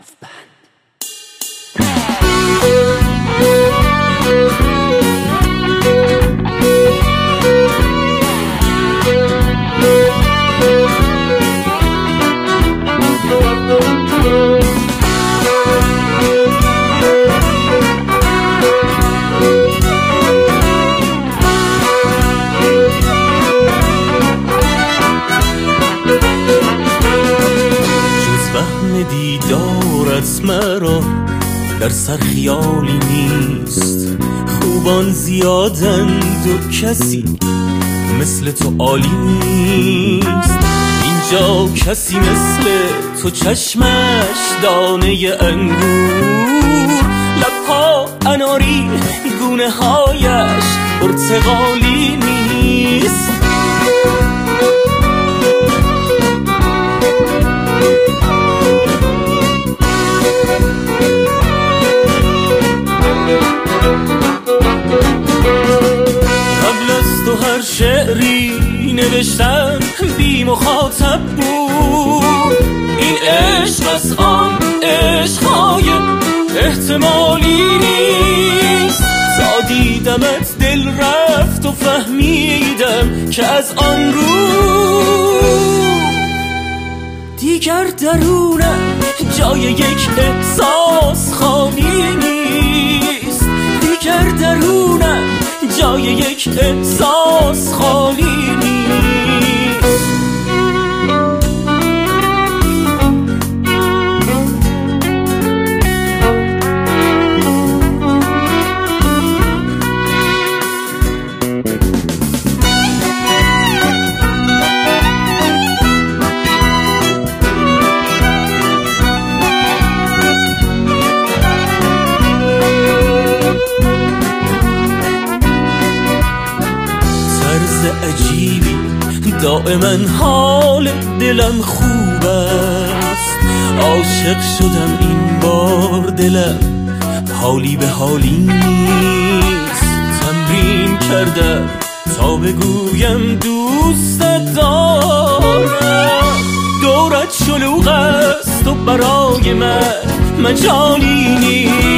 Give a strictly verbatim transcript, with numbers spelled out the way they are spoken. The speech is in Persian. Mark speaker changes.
Speaker 1: لاف بند.
Speaker 2: دیدارت مرا در سر خیالی نیست، خوبان زیادند و کسی مثل تو عالی نیست. اینجا کسی مثل تو چشمش دانه انگور، لبها اناری گونه هایش پرتقالی نیست. هر شعری نوشتم بی مخاطب بود، این عشق از آن عشقهای احتمالی نیست. تا دیدمت دل رفت و فهمیدم که از آن رو دیگر درونم جای یک احساس خالی نیست. دیگر درونم جای یک احساس خالی نیست. عجیبی دائما حال دلم خوب است، عاشق شدم این بار دلم حالی به حالی نیست. تمرین کردم تا بگویم دوست دارم، دورت شلوغ است و برای من مجالی نیست.